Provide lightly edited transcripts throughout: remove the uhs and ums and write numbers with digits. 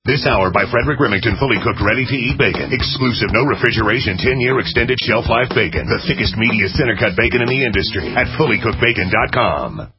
This hour by Frederick Remington, fully cooked, ready-to-eat bacon. Exclusive, no refrigeration, 10-year extended shelf life bacon. The thickest, meatiest center-cut bacon in the industry at fullycookedbacon.com.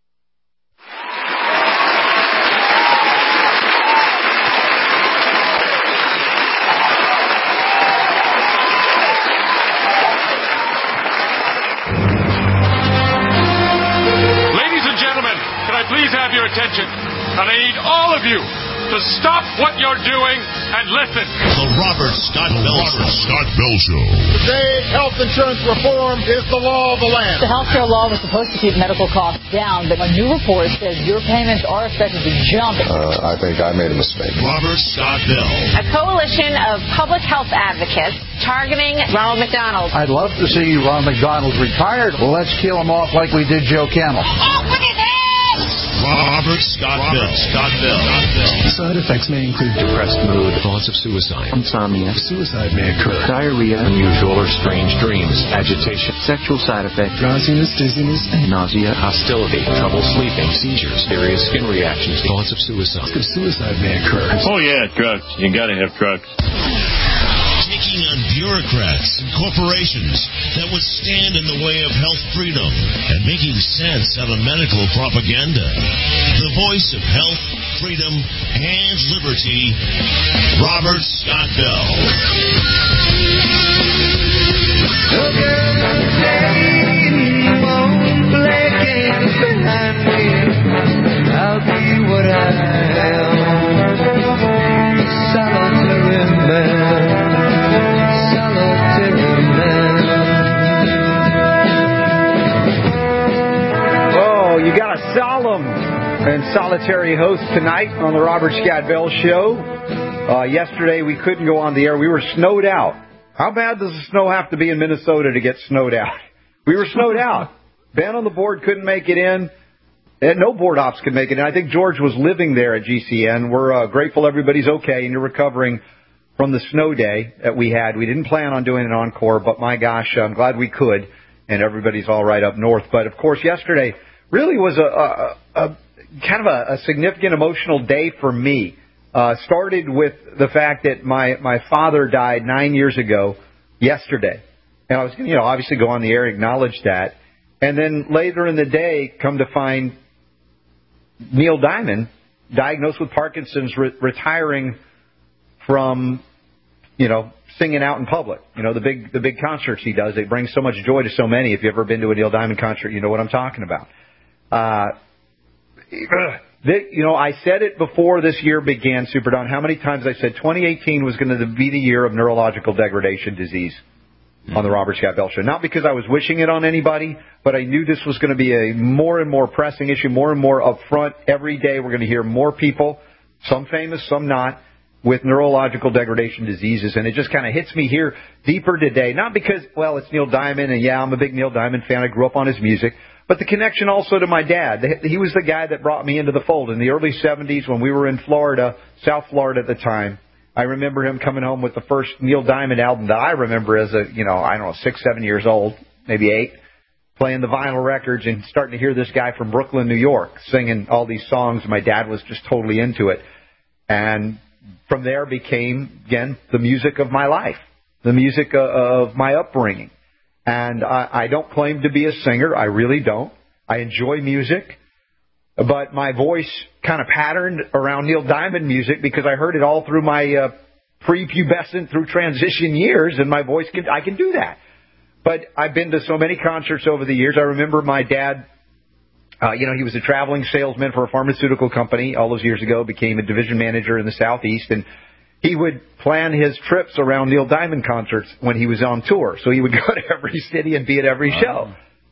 Ladies and gentlemen, can I please have your attention? And I need all of you to stop what you're doing and listen. The Robert Scott Bell Show. Today, health insurance reform is the law of the land. The health care law was supposed to keep medical costs down, but a new report says your payments are expected to jump. I think I made a mistake. Robert Scott Bell. A coalition of public health advocates targeting Ronald McDonald. I'd love to see Ronald McDonald retired. Well, let's kill him off like we did Joe Camel. Open it is! Robert Scott Bell. Side effects may include depressed mood, thoughts of suicide, insomnia, suicide may occur, diarrhea, unusual or strange dreams, agitation, sexual side effects, drowsiness, dizziness, and nausea, hostility, trouble sleeping, seizures, serious skin reactions, thoughts of suicide. Suicide may occur. Oh, yeah, drugs. You gotta have drugs. Taking on bureaucrats and corporations that would stand in the way of health freedom and making sense out of medical propaganda. The voice of health, freedom, and liberty, Robert Scott Bell. I'll be what I am, solitary man. Oh, you got a solemn and solitary host tonight on the Robert Scott Bell Show. Yesterday we couldn't go on the air. We were snowed out. How bad does the snow have to be in Minnesota to get snowed out? We were snowed out. Ben on the board couldn't make it in. And no board ops could make it in. I think George was living there at GCN. We're grateful everybody's okay and you're recovering from the snow day that we had. We didn't plan on doing an encore, but my gosh, I'm glad we could, and everybody's all right up north. But, of course, yesterday really was a kind of a significant emotional day for me. Started with the fact that my father died 9 years ago yesterday. And I was going to, obviously go on the air and acknowledge that. And then later in the day, come to find Neil Diamond, diagnosed with Parkinson's, retiring from, singing out in public. The big concerts he does. They bring so much joy to so many. If you've ever been to a Neil Diamond concert, you know what I'm talking about. I said it before this year began, Super Don. How many times I said 2018 was going to be the year of neurological degradation disease on the Robert Scott Bell Show. Not because I was wishing it on anybody, but I knew this was going to be a more and more pressing issue, more and more upfront. Every day we're going to hear more people, some famous, some not, with neurological degradation diseases. And it just kind of hits me here deeper today. Not because, it's Neil Diamond, and I'm a big Neil Diamond fan. I grew up on his music. But the connection also to my dad. He was the guy that brought me into the fold in the early 70s when we were in Florida, South Florida at the time. I remember him coming home with the first Neil Diamond album that I remember as 6, 7 years old, maybe 8, playing the vinyl records and starting to hear this guy from Brooklyn, New York, singing all these songs. My dad was just totally into it. And from there became, again, the music of my life, the music of my upbringing. And I don't claim to be a singer. I really don't. I enjoy music. But my voice kind of patterned around Neil Diamond music because I heard it all through my prepubescent through transition years, and my voice, I can do that. But I've been to so many concerts over the years. I remember my dad, he was a traveling salesman for a pharmaceutical company all those years ago, became a division manager in the Southeast, and he would plan his trips around Neil Diamond concerts when he was on tour. So he would go to every city and be at every show.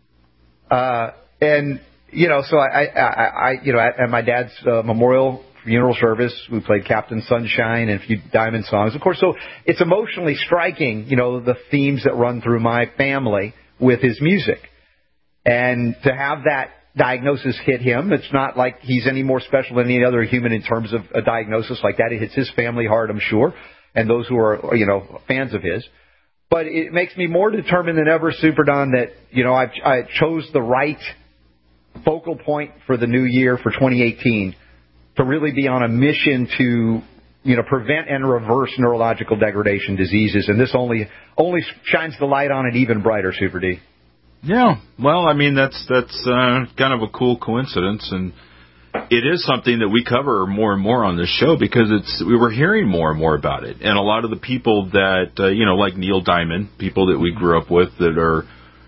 So at my dad's memorial funeral service, we played Captain Sunshine and a few Diamond songs. Of course, so it's emotionally striking, the themes that run through my family with his music. And to have that diagnosis hit him, it's not like he's any more special than any other human in terms of a diagnosis like that. It hits his family hard, I'm sure, and those who are, fans of his. But it makes me more determined than ever, Super Don, that, I chose the right focal point for the new year, for 2018, to really be on a mission to prevent and reverse neurological degradation diseases, and this only shines the light on it even brighter, Super D. Yeah, well, I mean, that's kind of a cool coincidence, and it is something that we cover more and more on this show because we were hearing more and more about it. And a lot of the people that, like Neil Diamond, people that we grew up with that are,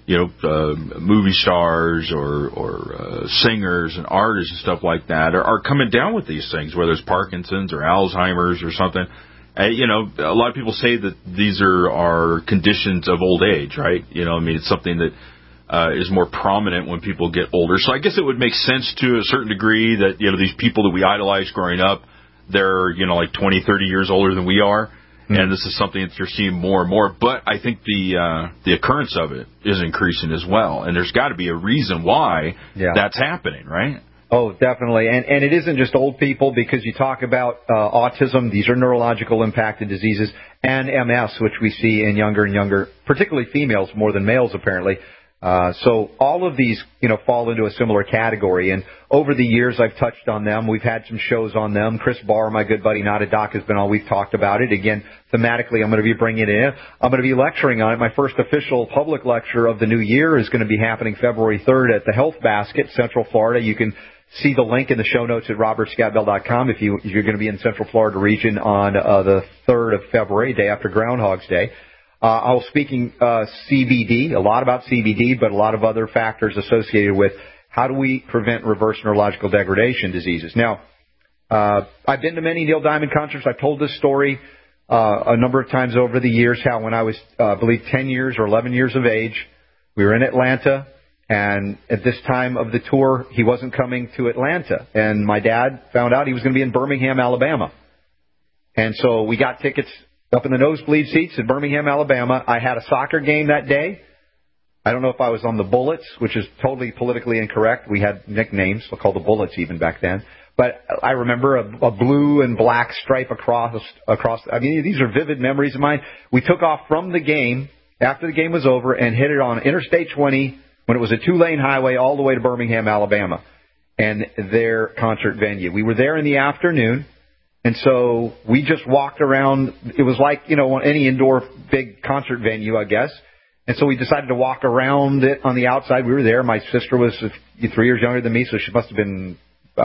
movie stars or singers and artists and stuff like that are coming down with these things, whether it's Parkinson's or Alzheimer's or something. A lot of people say that these are conditions of old age, right? It's something that is more prominent when people get older. So I guess it would make sense to a certain degree that, these people that we idolized growing up, they're, like 20, 30 years older than we are. Mm-hmm. And this is something that you're seeing more and more. But I think the occurrence of it is increasing as well. And there's got to be a reason why that's happening, right? Oh, definitely. And it isn't just old people, because you talk about autism. These are neurological impacted diseases, and MS, which we see in younger and younger, particularly females more than males, apparently. So all of these, fall into a similar category. And over the years, I've touched on them. We've had some shows on them. Chris Barr, my good buddy, Not a Doc, has been on. We've talked about it. Again, thematically, I'm going to be bringing it in. I'm going to be lecturing on it. My first official public lecture of the new year is going to be happening February 3rd at the Health Basket, Central Florida. You can see the link in the show notes at robertscottbell.com if you're going to be in Central Florida region on the 3rd of February, day after Groundhog's Day. I was speaking CBD, a lot about CBD, but a lot of other factors associated with how do we prevent and reverse neurological degradation diseases. Now, I've been to many Neil Diamond concerts. I've told this story a number of times over the years, how when I was, I believe, 10 years or 11 years of age, we were in Atlanta, and at this time of the tour, he wasn't coming to Atlanta. And my dad found out he was going to be in Birmingham, Alabama. And so we got tickets up in the nosebleed seats in Birmingham, Alabama. I had a soccer game that day. I don't know if I was on the Bullets, which is totally politically incorrect. We had nicknames, we'll call the Bullets even back then. But I remember a blue and black stripe across. I mean, these are vivid memories of mine. We took off from the game after the game was over and hit it on Interstate 20 when it was a 2-lane highway all the way to Birmingham, Alabama, and their concert venue. We were there in the afternoon. And so we just walked around. It was like, any indoor big concert venue, I guess. And so we decided to walk around it on the outside. We were there. My sister was 3 years younger than me, so she must have been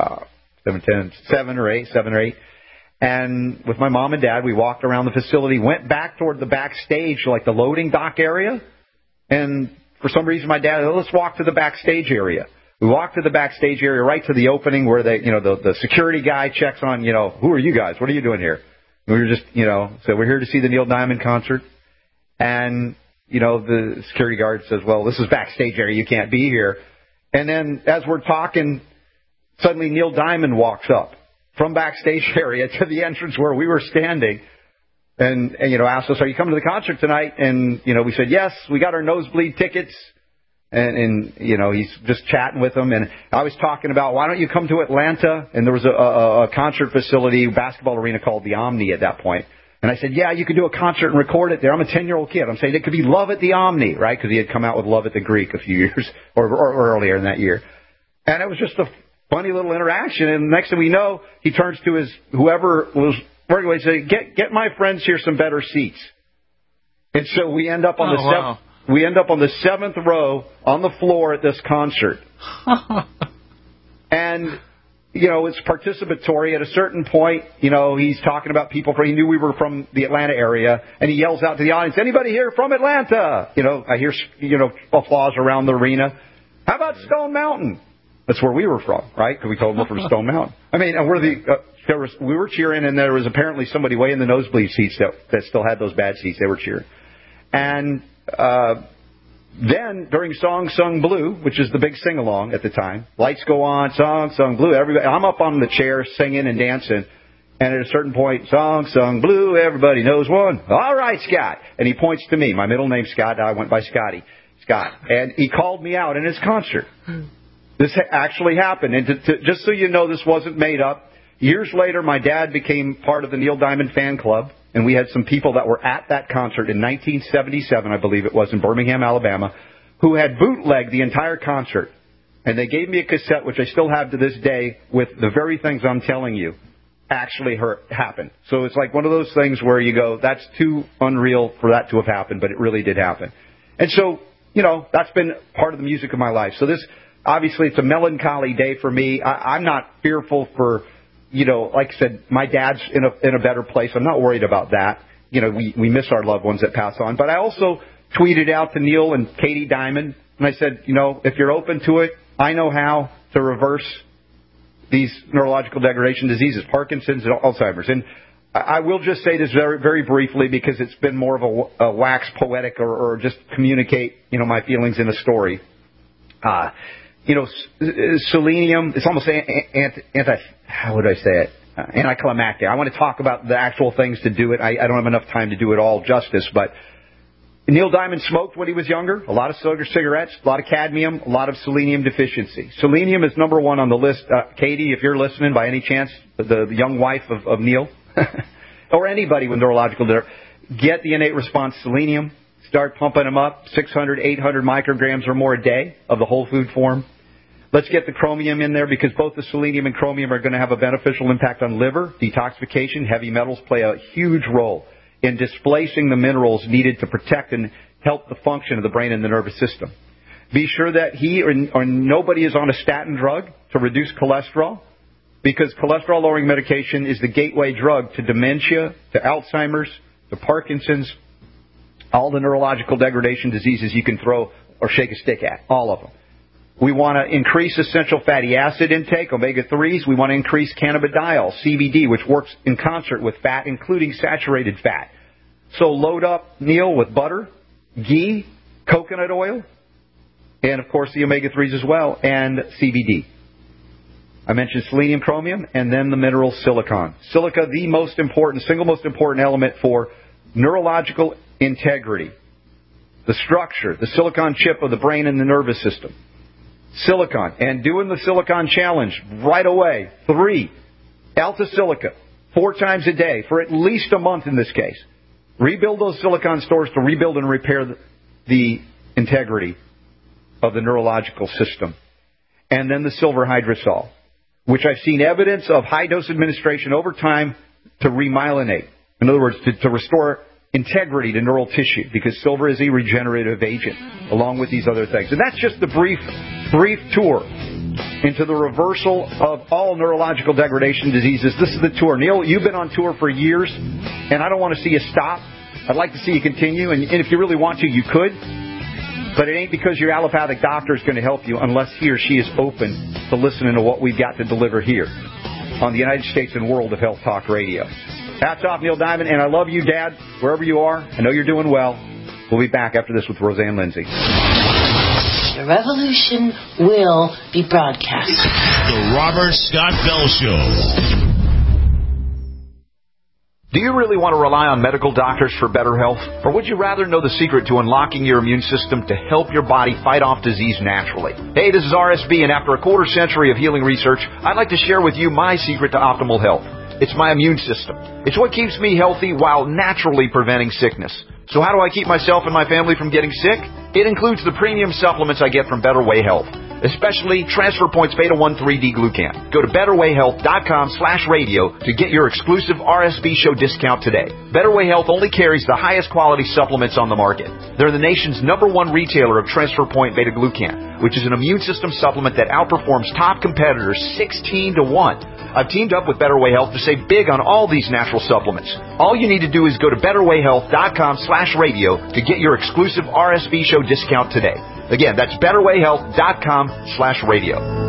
7 or 8. And with my mom and dad, we walked around the facility, went back toward the backstage, like the loading dock area. And for some reason, my dad, let's walk to the backstage area. We walked to the backstage area, right to the opening where the security guy checks on, who are you guys? What are you doing here? And we were just, so we're here to see the Neil Diamond concert. And, the security guard says, well, this is backstage area. You can't be here. And then as we're talking, suddenly Neil Diamond walks up from backstage area to the entrance where we were standing and asked us, are you coming to the concert tonight? And, we said, yes, we got our nosebleed tickets. And he's just chatting with them. And I was talking about, why don't you come to Atlanta? And there was a concert facility, basketball arena called the Omni at that point. And I said, yeah, you could do a concert and record it there. I'm a 10-year-old kid. I'm saying it could be Love at the Omni, right? Because he had come out with Love at the Greek a few years or earlier in that year. And it was just a funny little interaction. And next thing we know, he turns to whoever was working with, he said, get my friends here some better seats. And so we end up on We end up on the 7th row on the floor at this concert. And, it's participatory. At a certain point, he's talking about people. He knew we were from the Atlanta area. And he yells out to the audience, anybody here from Atlanta? I hear, applause around the arena. How about Stone Mountain? That's where we were from, right? Because we told them we're from Stone Mountain. I mean, we were cheering, and there was apparently somebody way in the nosebleed seats that still had those bad seats. They were cheering. And then during Song Sung Blue, which is the big sing-along at the time, lights go on, Song Sung Blue, everybody, I'm up on the chair singing and dancing, and at a certain point, Song Sung Blue, everybody knows one. All right, Scott. And he points to me. My middle name's Scott. I went by Scott. And he called me out in his concert. This actually happened. And just so you know, this wasn't made up. Years later, my dad became part of the Neil Diamond fan club. And we had some people that were at that concert in 1977, I believe it was, in Birmingham, Alabama, who had bootlegged the entire concert. And they gave me a cassette, which I still have to this day, with the very things I'm telling you. actually happened. So it's like one of those things where you go, that's too unreal for that to have happened, but it really did happen. And so, that's been part of the music of my life. So this, obviously, it's a melancholy day for me. I'm not fearful for, like I said, my dad's in a better place. I'm not worried about that. We miss our loved ones that pass on. But I also tweeted out to Neil and Katie Diamond, and I said, if you're open to it, I know how to reverse these neurological degradation diseases, Parkinson's and Alzheimer's. And I will just say this very, very briefly because it's been more of a wax poetic or just communicate, my feelings in a story. Selenium, it's almost anticlimactic. I want to talk about the actual things to do it. I don't have enough time to do it all justice, but Neil Diamond smoked when he was younger, a lot of cigarettes, a lot of cadmium, a lot of selenium deficiency. Selenium is number one on the list. Katie, if you're listening by any chance, the young wife of Neil, or anybody with neurological disorder, get the innate response selenium. Start pumping them up, 600, 800 micrograms or more a day of the whole food form. Let's get the chromium in there because both the selenium and chromium are going to have a beneficial impact on liver, detoxification. Heavy metals play a huge role in displacing the minerals needed to protect and help the function of the brain and the nervous system. Be sure that he or nobody is on a statin drug to reduce cholesterol, because cholesterol-lowering medication is the gateway drug to dementia, to Alzheimer's, to Parkinson's, all the neurological degradation diseases you can throw or shake a stick at, all of them. We want to increase essential fatty acid intake, omega-3s. We want to increase cannabidiol, CBD, which works in concert with fat, including saturated fat. So load up, Neil, with butter, ghee, coconut oil, and, of course, the omega-3s as well, and CBD. I mentioned selenium, chromium, and then the mineral silicon. Silica, the single most important element for neurological integrity. The structure, the silicon chip of the brain and the nervous system. Silicon, and doing the silicon challenge right away. 3, Alta Silica, 4 times a day for at least a month in this case. Rebuild those silicon stores to rebuild and repair the integrity of the neurological system. And then the silver hydrosol, which I've seen evidence of high-dose administration over time to remyelinate. In other words, to restore integrity to neural tissue, because silver is a regenerative agent, along with these other things. And that's just the brief tour into the reversal of all neurological degradation diseases. This is the tour. Neil, you've been on tour for years, and I don't want to see you stop. I'd like to see you continue, and if you really want to, you could. But it ain't because your allopathic doctor is going to help you unless he or she is open to listening to what we've got to deliver here on the United States and World of Health Talk Radio. Hats off, Neil Diamond, and I love you, Dad, wherever you are. I know you're doing well. We'll be back after this with Roseanne Lindsay. The revolution will be broadcast. The Robert Scott Bell Show. Do you really want to rely on medical doctors for better health? Or would you rather know the secret to unlocking your immune system to help your body fight off disease naturally? Hey, this is RSB, and after a quarter century of healing research, I'd like to share with you my secret to optimal health. It's my immune system. It's what keeps me healthy while naturally preventing sickness. So how do I keep myself and my family from getting sick? It includes the premium supplements I get from Better Way Health, especially Transfer Points Beta-1 3D-Glucan. Go to BetterWayHealth.com/radio to get your exclusive RSB show discount today. Better Way Health only carries the highest quality supplements on the market. They're the nation's #1 retailer of Transfer Point Beta-Glucan, which is an immune system supplement that outperforms top competitors 16 to 1. I've teamed up with Better Way Health to save big on all these natural supplements. All you need to do is go to BetterWayHealth.com/radio to get your exclusive RSB show discount today. Again, that's BetterWayHealth.com/radio.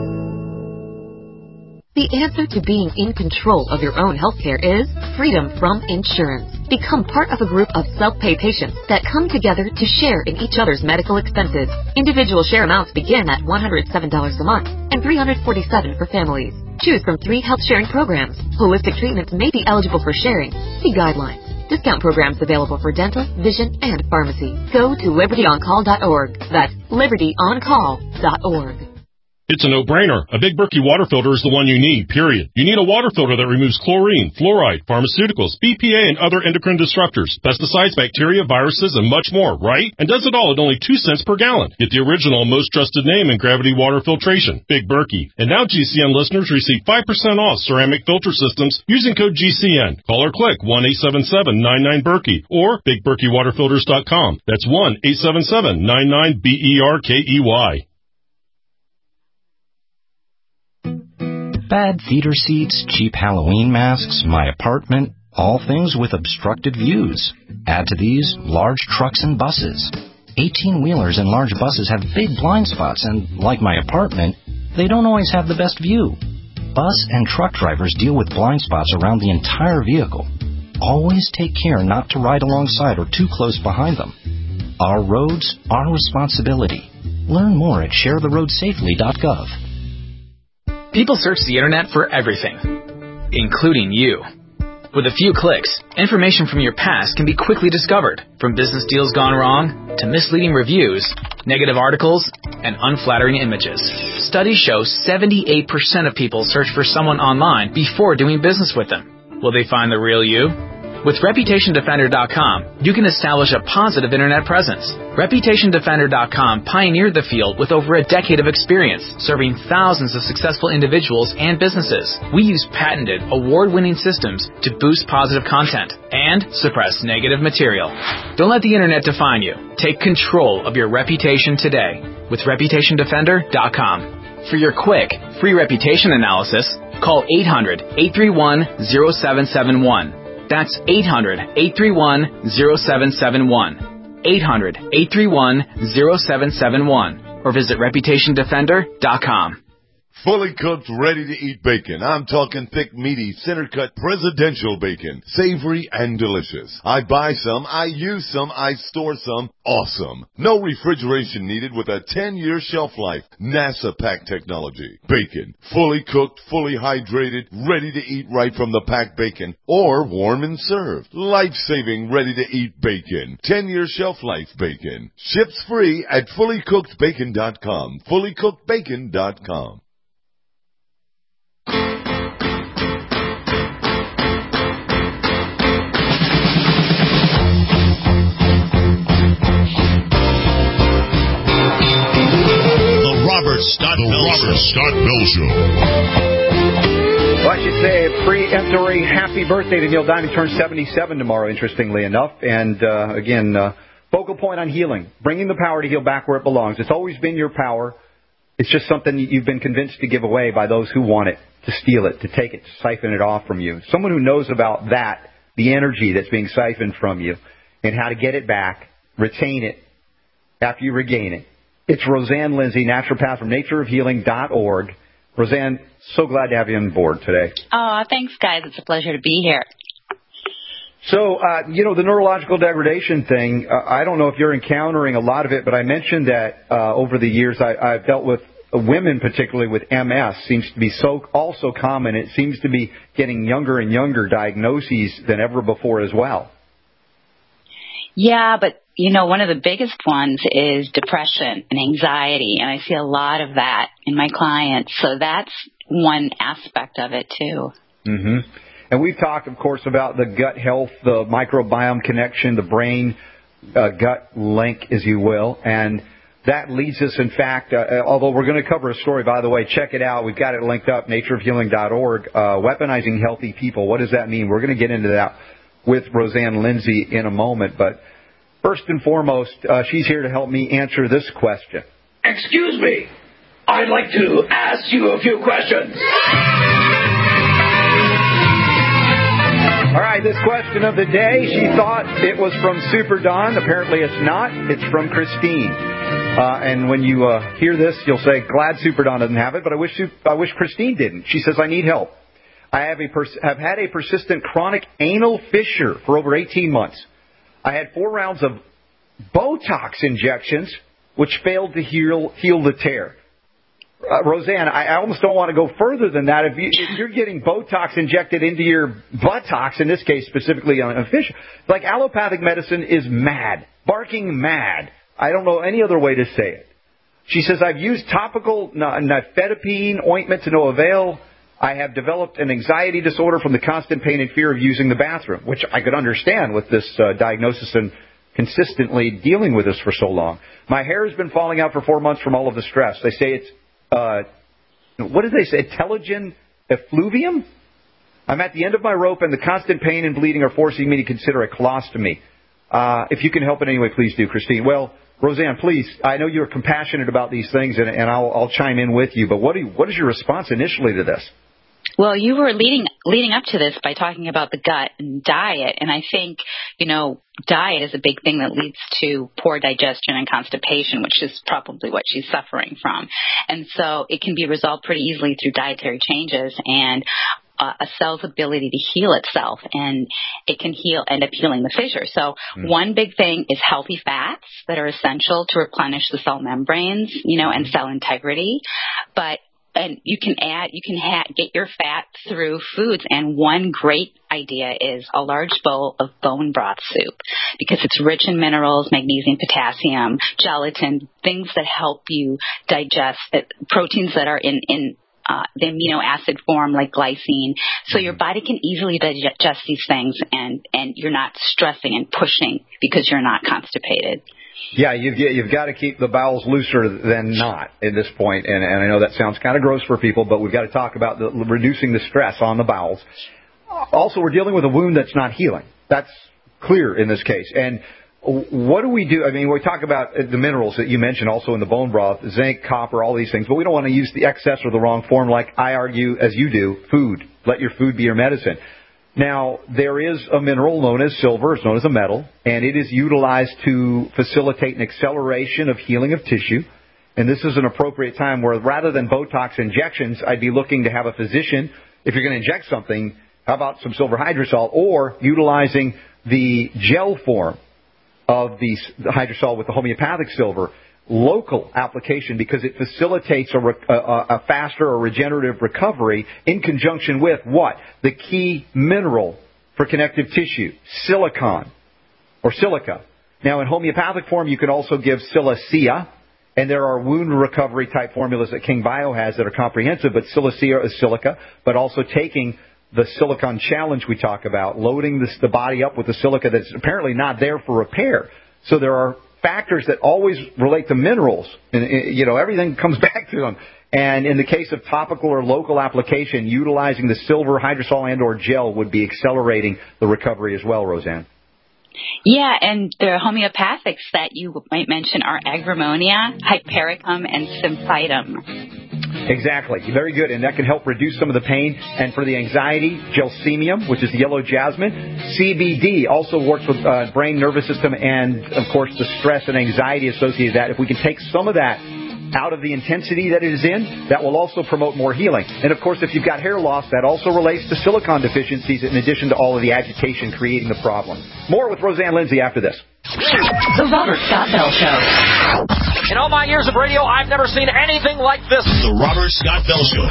The answer to being in control of your own healthcare is freedom from insurance. Become part of a group of self-pay patients that come together to share in each other's medical expenses. Individual share amounts begin at $107 a month and $347 for families. Choose from 3 health-sharing programs. Holistic treatments may be eligible for sharing. See guidelines. Discount programs available for dental, vision, and pharmacy. Go to libertyoncall.org. That's libertyoncall.org. It's a no-brainer. A Big Berkey water filter is the one you need, period. You need a water filter that removes chlorine, fluoride, pharmaceuticals, BPA, and other endocrine disruptors, pesticides, bacteria, viruses, and much more, right? And does it all at only 2 cents per gallon. Get the original, most trusted name in gravity water filtration, Big Berkey. And now GCN listeners receive 5% off ceramic filter systems using code GCN. Call or click 1-877-99-BERKEY or BigBerkeyWaterFilters.com. That's 1-877-99-BERKEY. Bad theater seats, cheap Halloween masks, my apartment, all things with obstructed views. Add to these large trucks and buses. 18-wheelers and large buses have big blind spots, and like my apartment, they don't always have the best view. Bus and truck drivers deal with blind spots around the entire vehicle. Always take care not to ride alongside or too close behind them. Our roads, our responsibility. Learn more at sharetheroadsafely.gov. People search the internet for everything, including you. With a few clicks, information from your past can be quickly discovered, from business deals gone wrong to misleading reviews, negative articles, and unflattering images. Studies show 78% of people search for someone online before doing business with them. Will they find the real you? With ReputationDefender.com, you can establish a positive internet presence. ReputationDefender.com pioneered the field with over a decade of experience, serving thousands of successful individuals and businesses. We use patented, award-winning systems to boost positive content and suppress negative material. Don't let the internet define you. Take control of your reputation today with ReputationDefender.com. For your quick, free reputation analysis, call 800-831-0771. That's 800-831-0771. 800-831-0771. Or visit ReputationDefender.com. Fully cooked, ready-to-eat bacon. I'm talking thick, meaty, center-cut, presidential bacon. Savory and delicious. I buy some, I use some, I store some. Awesome. No refrigeration needed with a 10-year shelf life. NASA pack technology. Bacon. Fully cooked, fully hydrated, ready to eat right from the packed bacon. Or warm and served. Life-saving, ready-to-eat bacon. 10-year shelf life bacon. Ships free at fullycookedbacon.com. Fullycookedbacon.com. Robert Scott Bell Show. Well, I should say a pre-emptory happy birthday to Neil Diamond. Turns 77 tomorrow, interestingly enough. And again, focal point on healing, bringing the power to heal back where it belongs. It's always been your power. It's just something you've been convinced to give away by those who want it, to steal it, to take it, to siphon it off from you. Someone who knows about that, the energy that's being siphoned from you, and how to get it back, retain it after you regain it. It's Roseanne Lindsay, naturopath from natureofhealing.org. Roseanne, so glad to have you on board today. Oh, thanks, guys. It's a pleasure to be here. So, the neurological degradation thing, I don't know if you're encountering a lot of it, but I mentioned that over the years I've dealt with women, particularly with MS, seems to be also common. It seems to be getting younger and younger diagnoses than ever before as well. Yeah, but, one of the biggest ones is depression and anxiety, and I see a lot of that in my clients. So that's one aspect of it, too. Mm-hmm. And we've talked, of course, about the gut health, the microbiome connection, the brain-gut link, as you will. And that leads us, in fact, although we're going to cover a story, by the way, check it out. We've got it linked up, natureofhealing.org, weaponizing healthy people. What does that mean? We're going to get into that with Roseanne Lindsay in a moment. But first and foremost, she's here to help me answer this question. Excuse me. I'd like to ask you a few questions. All right, this question of the day, she thought it was from Super Don. Apparently it's not. It's from Christine. And when you hear this, you'll say, glad Super Don doesn't have it, but I wish Christine didn't. She says, I need help. I have had a persistent chronic anal fissure for over 18 months. I had 4 rounds of Botox injections, which failed to heal the tear. Roseanne, I almost don't want to go further than that. If you're getting Botox injected into your buttocks, in this case specifically on a fissure, like allopathic medicine is mad, barking mad. I don't know any other way to say it. She says, I've used topical nifedipine ointment to no avail. I have developed an anxiety disorder from the constant pain and fear of using the bathroom, which I could understand with this diagnosis and consistently dealing with this for so long. My hair has been falling out for 4 months from all of the stress. They say it's, what did they say, telogen effluvium? I'm at the end of my rope, and the constant pain and bleeding are forcing me to consider a colostomy. If you can help in any way, please do, Christine. Well, Roseanne, please, I know you're compassionate about these things, and I'll chime in with you, but what is your response initially to this? Well, you were leading up to this by talking about the gut and diet, and I think, diet is a big thing that leads to poor digestion and constipation, which is probably what she's suffering from. And so it can be resolved pretty easily through dietary changes and a cell's ability to heal itself, and it can end up healing the fissure. So one big thing is healthy fats that are essential to replenish the cell membranes, and cell integrity. And you can get your fat through foods. And one great idea is a large bowl of bone broth soup, because it's rich in minerals, magnesium, potassium, gelatin, things that help you digest proteins that are in the amino acid form, like glycine. So your body can easily digest these things, and you're not stressing and pushing because you're not constipated. Yeah, you've got to keep the bowels looser than not at this point, and I know that sounds kind of gross for people, but we've got to talk about reducing the stress on the bowels. Also, we're dealing with a wound that's not healing. That's clear in this case. And what do we do? I mean, we talk about the minerals that you mentioned also in the bone broth, zinc, copper, all these things, but we don't want to use the excess or the wrong form like I argue, as you do, food. Let your food be your medicine. Now, there is a mineral known as silver. It's known as a metal, and it is utilized to facilitate an acceleration of healing of tissue. And this is an appropriate time where rather than Botox injections, I'd be looking to have a physician, if you're going to inject something, how about some silver hydrosol, or utilizing the gel form of the hydrosol with the homeopathic silver, local application, because it facilitates a faster or regenerative recovery in conjunction with what? The key mineral for connective tissue, silicon or silica. Now, in homeopathic form, you can also give silicea, and there are wound recovery type formulas that King Bio has that are comprehensive, but silicea is silica, but also taking the silicon challenge we talk about, loading the body up with the silica that's apparently not there for repair. So there are factors that always relate to minerals, and everything comes back to them. And in the case of topical or local application, utilizing the silver hydrosol and or gel would be accelerating the recovery as well, Roseanne. Yeah, and the homeopathics that you might mention are Agrammonia, Hypericum, and Symphytum. Exactly. Very good. And that can help reduce some of the pain. And for the anxiety, Gelsemium, which is the yellow jasmine. CBD also works with brain, nervous system, and, of course, the stress and anxiety associated with that. If we can take some of that out of the intensity that it is in, that will also promote more healing. And, of course, if you've got hair loss, that also relates to silicon deficiencies in addition to all of the agitation creating the problem. More with Roseanne Lindsay after this. The Robert Scott Bell Show. In all my years of radio, I've never seen anything like this. The Robert Scott Bell Show.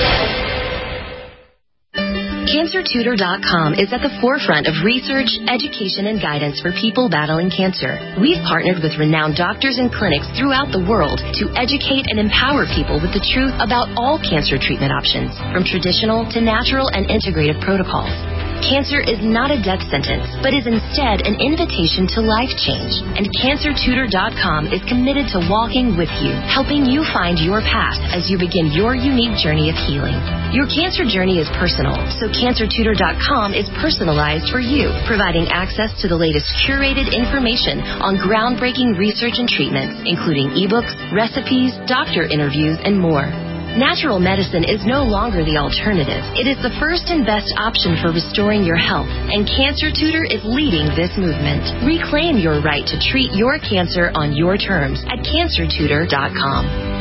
CancerTutor.com is at the forefront of research, education, and guidance for people battling cancer. We've partnered with renowned doctors and clinics throughout the world to educate and empower people with the truth about all cancer treatment options, from traditional to natural and integrative protocols. Cancer is not a death sentence, but is instead an invitation to life change. And CancerTutor.com is committed to walking with you, helping you find your path as you begin your unique journey of healing. Your cancer journey is personal, so CancerTutor.com is personalized for you, providing access to the latest curated information on groundbreaking research and treatments, including ebooks, recipes, doctor interviews, and more. Natural medicine is no longer the alternative. It is the first and best option for restoring your health, and Cancer Tutor is leading this movement. Reclaim your right to treat your cancer on your terms at CancerTutor.com.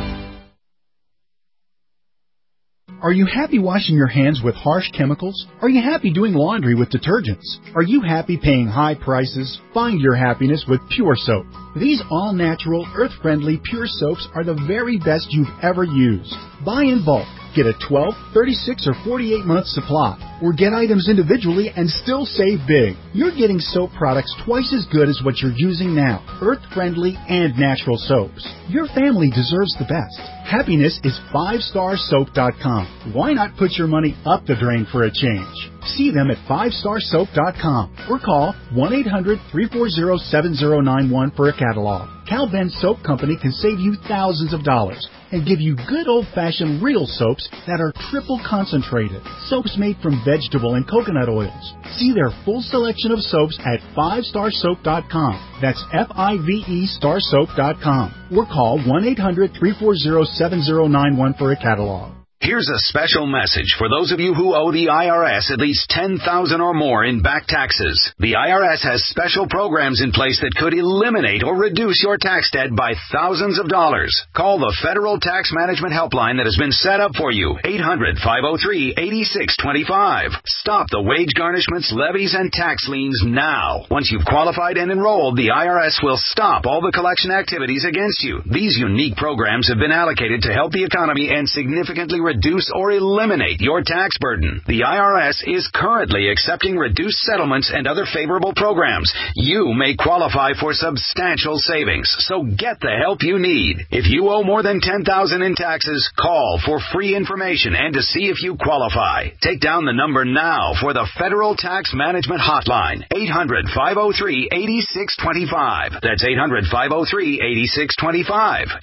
Are you happy washing your hands with harsh chemicals? Are you happy doing laundry with detergents? Are you happy paying high prices? Find your happiness with Pure Soap. These all-natural, earth-friendly Pure Soaps are the very best you've ever used. Buy in bulk. Get a 12, 36, or 48-month supply. Or get items individually and still save big. You're getting soap products twice as good as what you're using now. Earth-friendly and natural soaps. Your family deserves the best. Happiness is 5starsoap.com. Why not put your money up the drain for a change? See them at 5starsoap.com or call 1-800-340-7091 for a catalog. Cal Ben Soap Company can save you thousands of dollars and give you good old-fashioned real soaps that are triple concentrated. Soaps made from vegetable and coconut oils. See their full selection of soaps at 5starsoap.com. That's F-I-V-E starsoap.com. Or call 1-800-340-7091 for a catalog. Here's a special message for those of you who owe the IRS at least $10,000 or more in back taxes. The IRS has special programs in place that could eliminate or reduce your tax debt by thousands of dollars. Call the Federal Tax Management Helpline that has been set up for you. 800-503-8625. Stop the wage garnishments, levies, and tax liens now. Once you've qualified and enrolled, the IRS will stop all the collection activities against you. These unique programs have been allocated to help the economy and significantly reduce or eliminate your tax burden. The IRS is currently accepting reduced settlements and other favorable programs. You may qualify for substantial savings, so get the help you need. If you owe more than $10,000 in taxes, call for free information and to see if you qualify. Take down the number now for the Federal Tax Management Hotline. 800-503-8625. That's 800-503-8625.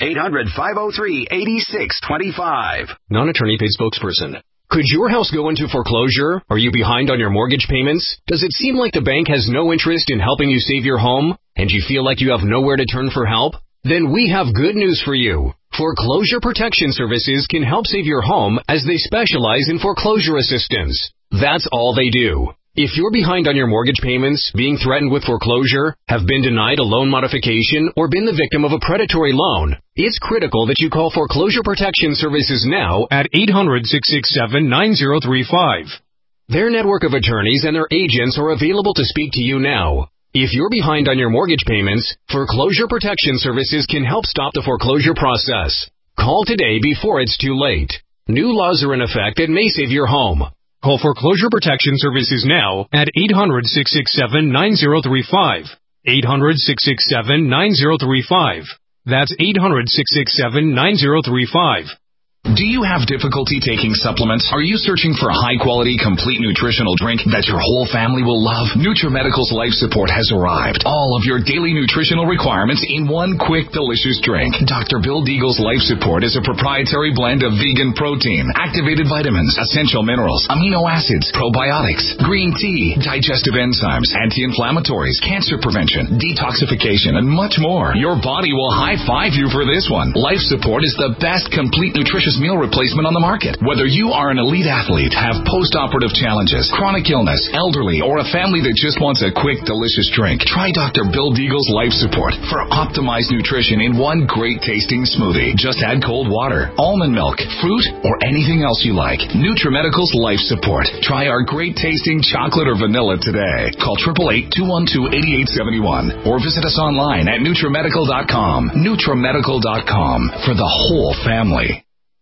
800-503-8625. Non-attorney paid spokesperson. Could your house go into foreclosure? Are you behind on your mortgage payments? Does it seem like the bank has no interest in helping you save your home? And you feel like you have nowhere to turn for help? Then we have good news for you. Foreclosure Protection Services can help save your home as they specialize in foreclosure assistance. That's all they do. If you're behind on your mortgage payments, being threatened with foreclosure, have been denied a loan modification, or been the victim of a predatory loan, it's critical that you call Foreclosure Protection Services now at 800-667-9035. Their network of attorneys and their agents are available to speak to you now. If you're behind on your mortgage payments, Foreclosure Protection Services can help stop the foreclosure process. Call today before it's too late. New laws are in effect that may save your home. Call Foreclosure Protection Services now at 800-667-9035. 800-667-9035. That's 800-667-9035. Do you have difficulty taking supplements? Are you searching for a high-quality, complete nutritional drink that your whole family will love? NutriMedical's Life Support has arrived. All of your daily nutritional requirements in one quick, delicious drink. Dr. Bill Deagle's Life Support is a proprietary blend of vegan protein, activated vitamins, essential minerals, amino acids, probiotics, green tea, digestive enzymes, anti-inflammatories, cancer prevention, detoxification, and much more. Your body will high-five you for this one. Life Support is the best complete nutritious meal replacement on the market. Whether you are an elite athlete, have post-operative challenges, chronic illness, elderly, or a family that just wants a quick, delicious drink, try Dr. Bill Deagle's Life Support for optimized nutrition in one great-tasting smoothie. Just add cold water, almond milk, fruit, or anything else you like. NutriMedical's Life Support. Try our great-tasting chocolate or vanilla today. Call 888-212-8871 or visit us online at NutriMedical.com. NutriMedical.com for the whole family.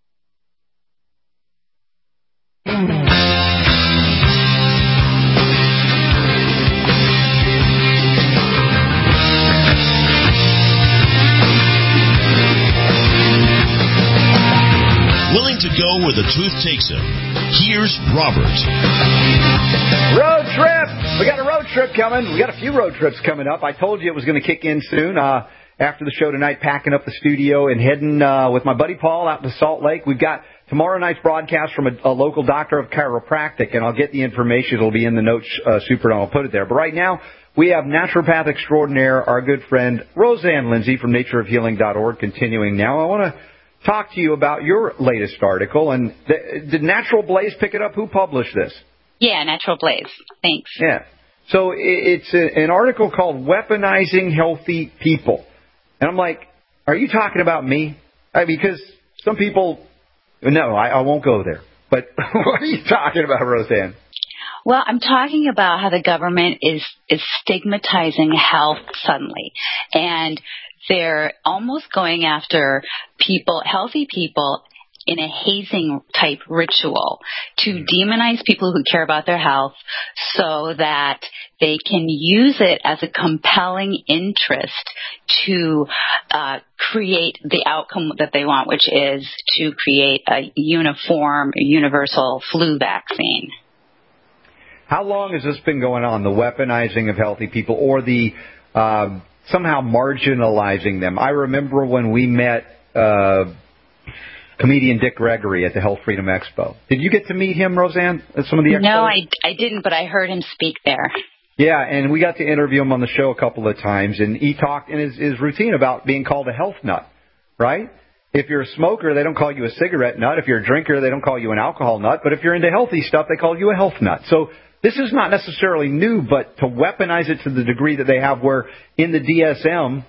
Willing to go where the truth takes him. Here's Robert. Road trip! We got a road trip coming. We got a few road trips coming up. I told you it was going to kick in soon. After the show tonight, packing up the studio and heading with my buddy Paul out to Salt Lake. We've got tomorrow night's broadcast from a local doctor of chiropractic, and I'll get the information. It'll be in the notes, Super, and I'll put it there. But right now, we have naturopath extraordinaire, our good friend Roseanne Lindsay from natureofhealing.org, continuing now. I want to talk to you about your latest article. And did Natural Blaze pick it up? Who published this? Yeah, Natural Blaze. Thanks. Yeah. So it's an article called Weaponizing Healthy People. And I'm like, are you talking about me? Because some people... No, I won't go there. But what are you talking about, Roseanne? Well, I'm talking about how the government is stigmatizing health suddenly. And they're almost going after people, healthy people, in a hazing type ritual to demonize people who care about their health so that they can use it as a compelling interest to create the outcome that they want, which is to create a uniform, universal flu vaccine. How long has this been going on, the weaponizing of healthy people or the somehow marginalizing them? I remember when we met comedian Dick Gregory at the Health Freedom Expo. Did you get to meet him, Roseanne, at some of the expos? No, I didn't, but I heard him speak there. Yeah, and we got to interview him on the show a couple of times, and he talked in his routine about being called a health nut, right? If you're a smoker, they don't call you a cigarette nut. If you're a drinker, they don't call you an alcohol nut. But if you're into healthy stuff, they call you a health nut. So this is not necessarily new, but to weaponize it to the degree that they have where in the DSM,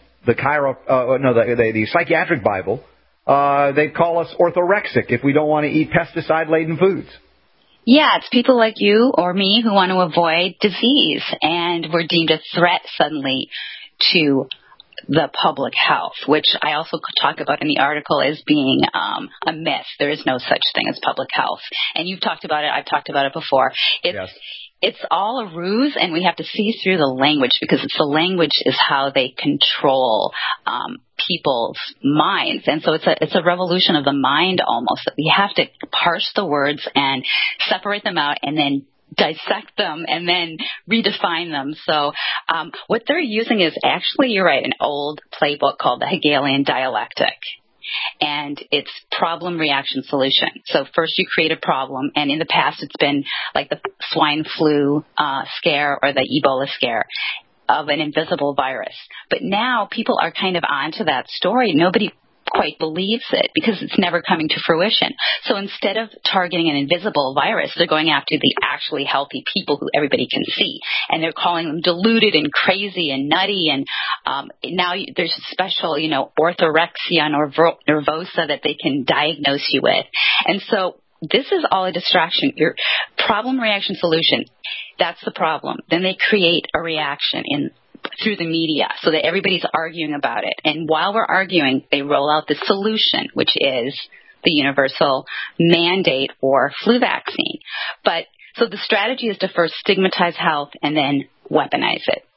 the psychiatric Bible, they call us orthorexic if we don't want to eat pesticide-laden foods. Yeah, it's people like you or me who want to avoid disease, and we're deemed a threat suddenly to the public health, which I also talk about in the article as being a myth. There is no such thing as public health. And you've talked about it. I've talked about it before. It's all a ruse, and we have to see through the language because the language is how they control people's minds. And so it's a revolution of the mind almost, that we have to parse the words and separate them out and then dissect them and then redefine them. So what they're using is actually, you're right, an old playbook called the Hegelian dialectic. And it's problem, reaction, solution. So first you create a problem, and in the past it's been like the swine flu scare or the Ebola scare of an invisible virus. But now people are kind of onto that story. Nobody quite believes it because it's never coming to fruition. So instead of targeting an invisible virus, they're going after the actually healthy people who everybody can see. And they're calling them deluded and crazy and nutty. And now there's a special, orthorexia nervosa that they can diagnose you with. And so this is all a distraction. Your problem, reaction, solution, that's the problem. Then they create a reaction through the media so that everybody's arguing about it. And while we're arguing, they roll out the solution, which is the universal mandate or flu vaccine. But so the strategy is to first stigmatize health and then weaponize it.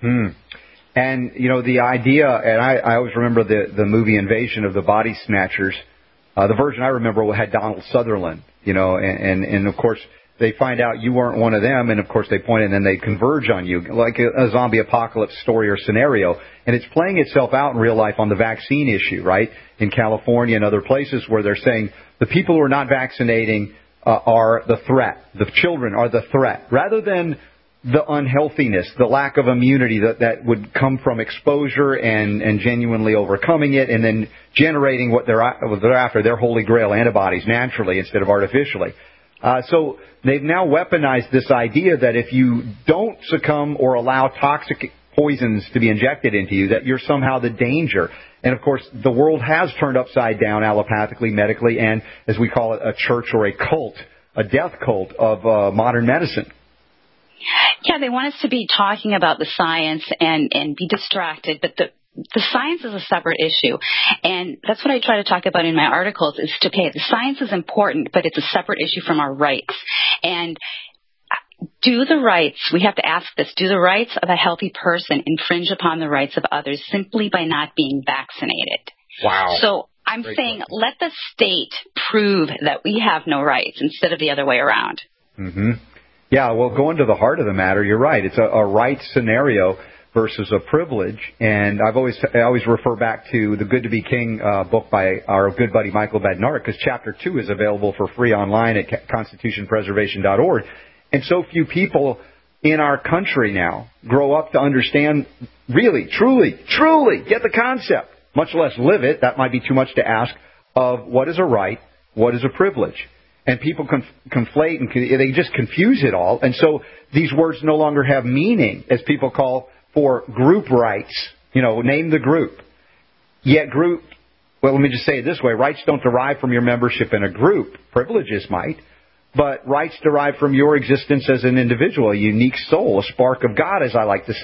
And, the idea, and I always remember the movie Invasion of the Body Snatchers. The version I remember had Donald Sutherland, and of course, they find out you weren't one of them, and of course they point and then they converge on you, like a zombie apocalypse story or scenario. And it's playing itself out in real life on the vaccine issue, right? In California and other places where they're saying the people who are not vaccinating are the threat. The children are the threat. Rather than the unhealthiness, the lack of immunity that would come from exposure and genuinely overcoming it and then generating what they're after, their holy grail antibodies naturally instead of artificially. So they've now weaponized this idea that if you don't succumb or allow toxic poisons to be injected into you, that you're somehow the danger. And, of course, the world has turned upside down allopathically, medically, and, as we call it, a church or a cult, a death cult of modern medicine. Yeah, they want us to be talking about the science and be distracted, but the science is a separate issue, and that's what I try to talk about in my articles is, the science is important, but it's a separate issue from our rights. And we have to ask this, do the rights of a healthy person infringe upon the rights of others simply by not being vaccinated? Wow. So I'm saying let the state prove that we have no rights instead of the other way around. Mm-hmm. Yeah, well, going to the heart of the matter, you're right. It's a rights scenario versus a privilege. And I always refer back to the Good to Be King book by our good buddy Michael Badnarik, because Chapter 2 is available for free online at constitutionpreservation.org. And so few people in our country now grow up to understand, really, truly get the concept, much less live it. That might be too much to ask, of what is a right, what is a privilege. And people conflate and they just confuse it all. And so these words no longer have meaning, as people call for group rights. Name the group. Yet let me just say it this way. Rights don't derive from your membership in a group. Privileges might. But rights derive from your existence as an individual, a unique soul, a spark of God, as I like to say.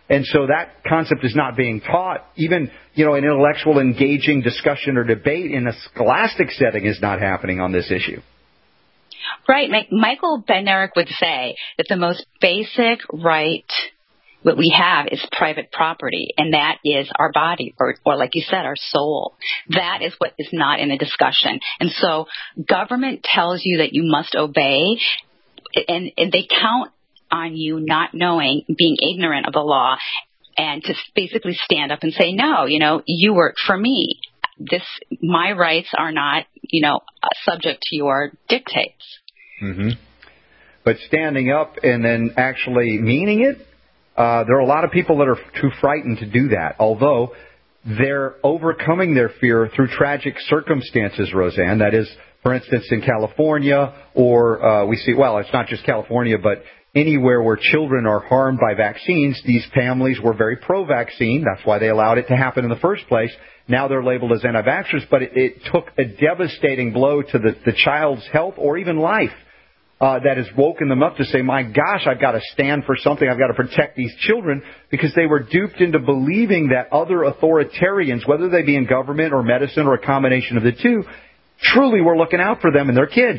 And so that concept is not being taught. Even, in intellectual engaging discussion or debate in a scholastic setting is not happening on this issue. Right. Michael Bednarik would say that the most basic right what we have is private property, and that is our body, or like you said, our soul. That is what is not in the discussion. And so government tells you that you must obey, and they count on you not knowing, being ignorant of the law, and to basically stand up and say, no, you work for me. My rights are not, subject to your dictates. Mm-hmm. But standing up and then actually meaning it, there are a lot of people that are too frightened to do that, although they're overcoming their fear through tragic circumstances, Roseanne. That is, for instance, in California, or we see, well, it's not just California, but anywhere where children are harmed by vaccines, these families were very pro-vaccine. That's why they allowed it to happen in the first place. Now they're labeled as anti-vaxxers, but it took a devastating blow to the child's health or even life. That has woken them up to say, my gosh, I've got to stand for something. I've got to protect these children, because they were duped into believing that other authoritarians, whether they be in government or medicine or a combination of the two, truly were looking out for them and their kids.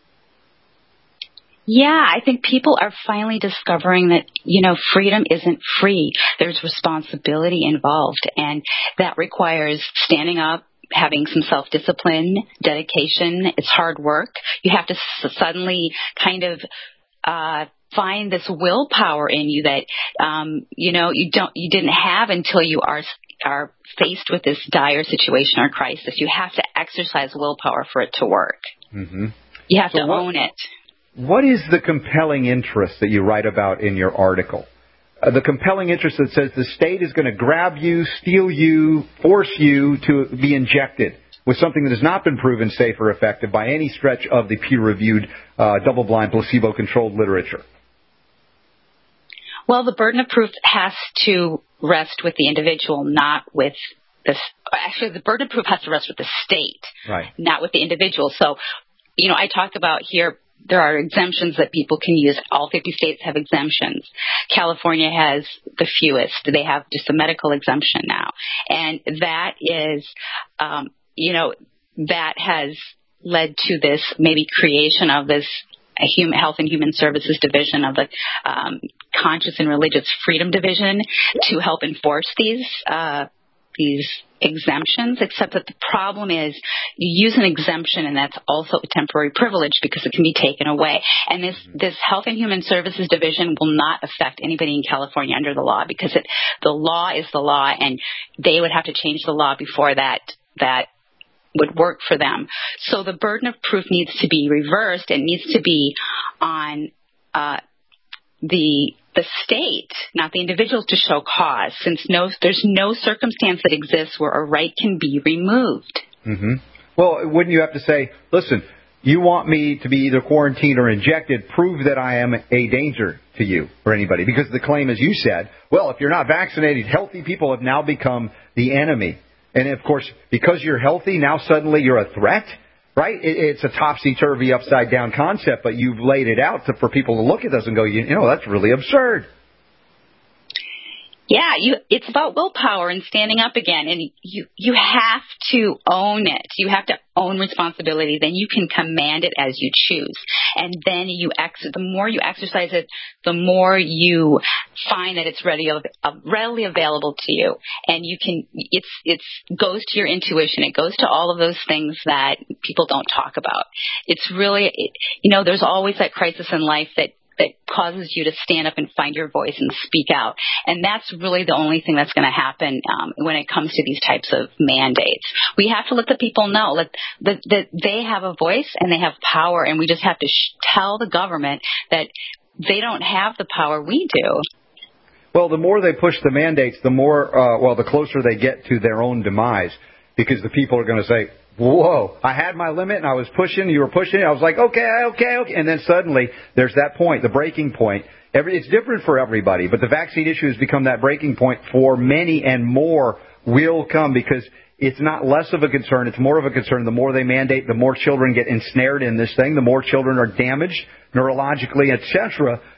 Yeah, I think people are finally discovering that, freedom isn't free. There's responsibility involved, and that requires standing up, having some self-discipline, dedication. It's hard work. You have to suddenly kind of find this willpower in you that you didn't have until you are faced with this dire situation or crisis. You have to exercise willpower for it to work. Mm-hmm. You have to own it. What is the compelling interest that you write about in your article? The compelling interest that says the state is going to grab you, steal you, force you to be injected with something that has not been proven safe or effective by any stretch of the peer-reviewed, double-blind, placebo-controlled literature. Well, the burden of proof has to rest with the individual, not with the... Actually, the burden of proof has to rest with the state, right, not with the individual. So, I talk about here, there are exemptions that people can use. All 50 states have exemptions. California has the fewest. They have just a medical exemption now. And that is, that has led to this maybe creation of this Health and Human Services Division of the Conscious and Religious Freedom Division to help enforce these exemptions, except that the problem is you use an exemption, and that's also a temporary privilege because it can be taken away. And this Health and Human Services Division will not affect anybody in California under the law, because the law is the law, and they would have to change the law before that would work for them. So the burden of proof needs to be reversed. It needs to be on the state, not the individual, to show cause, since there's no circumstance that exists where a right can be removed. Mm-hmm. Well, wouldn't you have to say, listen, you want me to be either quarantined or injected, prove that I am a danger to you or anybody? Because the claim, as you said, well, if you're not vaccinated, healthy people have now become the enemy. And, of course, because you're healthy, now suddenly you're a threat? Right? It's a topsy-turvy, upside-down concept, but you've laid it out for people to look at this and go, that's really absurd. Yeah, it's about willpower and standing up again, and you have to own it. You have to own responsibility. Then you can command it as you choose, and then the more you exercise it, the more you find that it's readily available to you, and you can. It goes to your intuition. It goes to all of those things that people don't talk about. It's really, there's always that crisis in life that causes you to stand up and find your voice and speak out. And that's really the only thing that's going to happen when it comes to these types of mandates. We have to let the people know that they have a voice and they have power, and we just have to tell the government that they don't have the power we do. Well, the more they push the mandates, the more, the closer they get to their own demise, because the people are going to say, whoa, I had my limit and I was pushing, you were pushing, I was like, okay. And then suddenly there's that point, the breaking point. It's different for everybody, but the vaccine issue has become that breaking point for many, and more will come, because it's not less of a concern, it's more of a concern. The more they mandate, the more children get ensnared in this thing, the more children are damaged neurologically, etc.,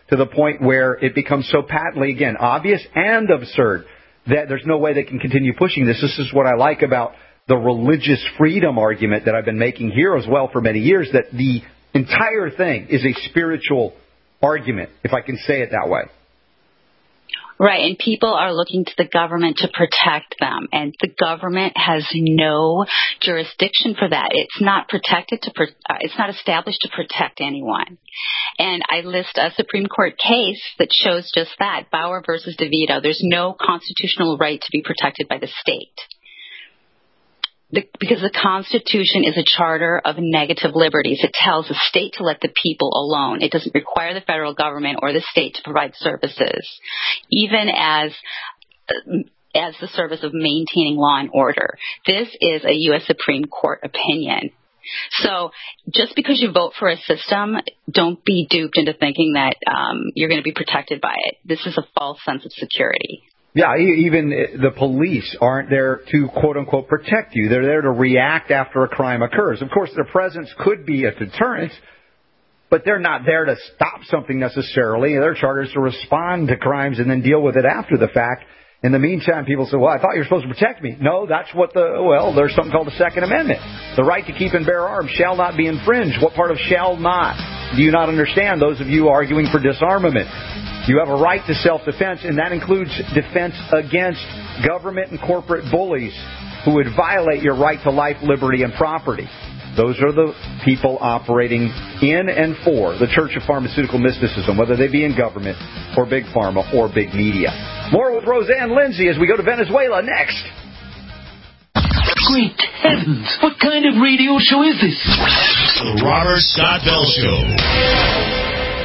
to the point where it becomes so patently, again, obvious and absurd that there's no way they can continue pushing this. This is what I like about the religious freedom argument that I've been making here as well for many years, that the entire thing is a spiritual argument, if I can say it that way. Right, and people are looking to the government to protect them, and the government has no jurisdiction for that. It's not it's not established to protect anyone. And I list a Supreme Court case that shows just that, Bauer versus DeVito. There's no constitutional right to be protected by the state. Because the Constitution is a charter of negative liberties. It tells the state to let the people alone. It doesn't require the federal government or the state to provide services, even as the service of maintaining law and order. This is a U.S. Supreme Court opinion. So just because you vote for a system, don't be duped into thinking that you're going to be protected by it. This is a false sense of security. Yeah, even the police aren't there to, quote-unquote, protect you. They're there to react after a crime occurs. Of course, their presence could be a deterrent, but they're not there to stop something necessarily. Their charter is to respond to crimes and then deal with it after the fact. In the meantime, people say, well, I thought you were supposed to protect me. No, that's what there's something called the Second Amendment. The right to keep and bear arms shall not be infringed. What part of shall not do you not understand, those of you arguing for disarmament? You have a right to self-defense, and that includes defense against government and corporate bullies who would violate your right to life, liberty, and property. Those are the people operating in and for the Church of Pharmaceutical Mysticism, whether they be in government or big pharma or big media. More with Roseanne Lindsay as we go to Venezuela next. Great heavens! What kind of radio show is this? The Robert Scott Bell Show.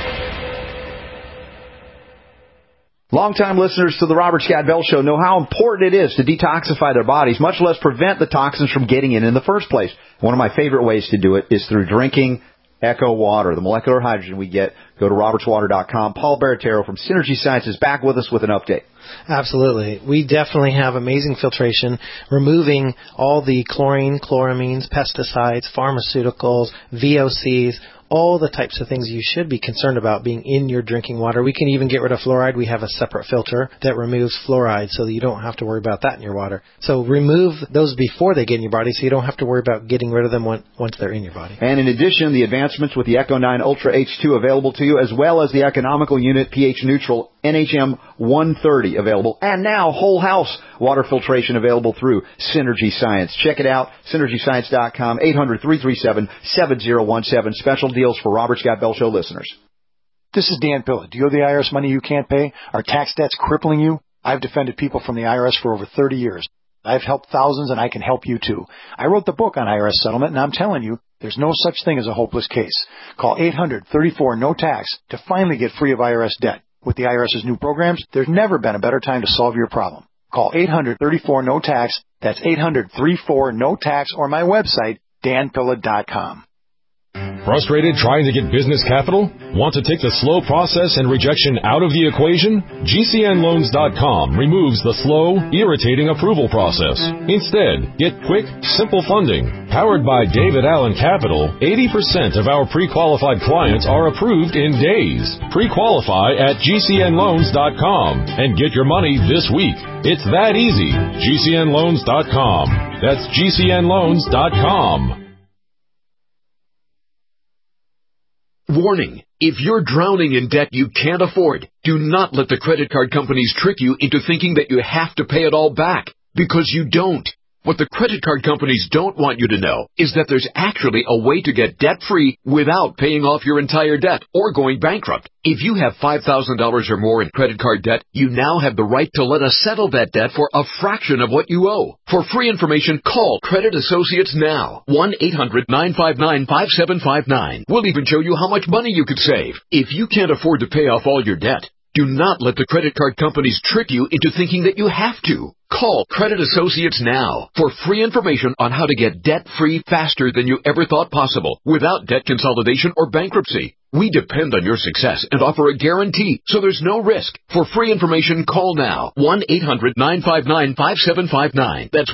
Longtime listeners to the Robert Scott Bell Show know how important it is to detoxify their bodies, much less prevent the toxins from getting in the first place. One of my favorite ways to do it is through drinking Echo Water, the molecular hydrogen we get. Go to robertswater.com. Paul Baratero from Synergy Science is back with us with an update. Absolutely. We definitely have amazing filtration, removing all the chlorine, chloramines, pesticides, pharmaceuticals, VOCs, all the types of things you should be concerned about being in your drinking water. We can even get rid of fluoride. We have a separate filter that removes fluoride so that you don't have to worry about that in your water. So remove those before they get in your body so you don't have to worry about getting rid of them once they're in your body. And in addition, the advancements with the Echo 9 Ultra H2 available to you, as well as the economical unit pH neutral NHM 130 available, and now whole house water filtration available through Synergy Science. Check it out, synergyscience.com, 800-337-7017. Special deals for Robert Scott Bell Show listeners. This is Dan Pilla. Do you owe the IRS money you can't pay? Are tax debts crippling you? I've defended people from the IRS for over 30 years. I've helped thousands, and I can help you too. I wrote the book on IRS settlement, and I'm telling you, there's no such thing as a hopeless case. Call 800-34-NO-TAX to finally get free of IRS debt. With the IRS's new programs, there's never been a better time to solve your problem. Call 800-34-NO-TAX. That's 800-34-NO-TAX, or my website, danpilla.com. Frustrated trying to get business capital? Want to take the slow process and rejection out of the equation? GCNloans.com removes the slow, irritating approval process. Instead, get quick, simple funding. Powered by David Allen Capital, 80% of our pre-qualified clients are approved in days. Pre-qualify at GCNloans.com and get your money this week. It's that easy. GCNloans.com. That's GCNloans.com. Warning. If you're drowning in debt you can't afford, do not let the credit card companies trick you into thinking that you have to pay it all back, because you don't. What the credit card companies don't want you to know is that there's actually a way to get debt-free without paying off your entire debt or going bankrupt. If you have $5,000 or more in credit card debt, you now have the right to let us settle that debt for a fraction of what you owe. For free information, call Credit Associates now. 1-800-959-5759. We'll even show you how much money you could save. If you can't afford to pay off all your debt, do not let the credit card companies trick you into thinking that you have to. Call Credit Associates now for free information on how to get debt-free faster than you ever thought possible without debt consolidation or bankruptcy. We depend on your success and offer a guarantee, so there's no risk. For free information, call now. 1-800-959-5759. That's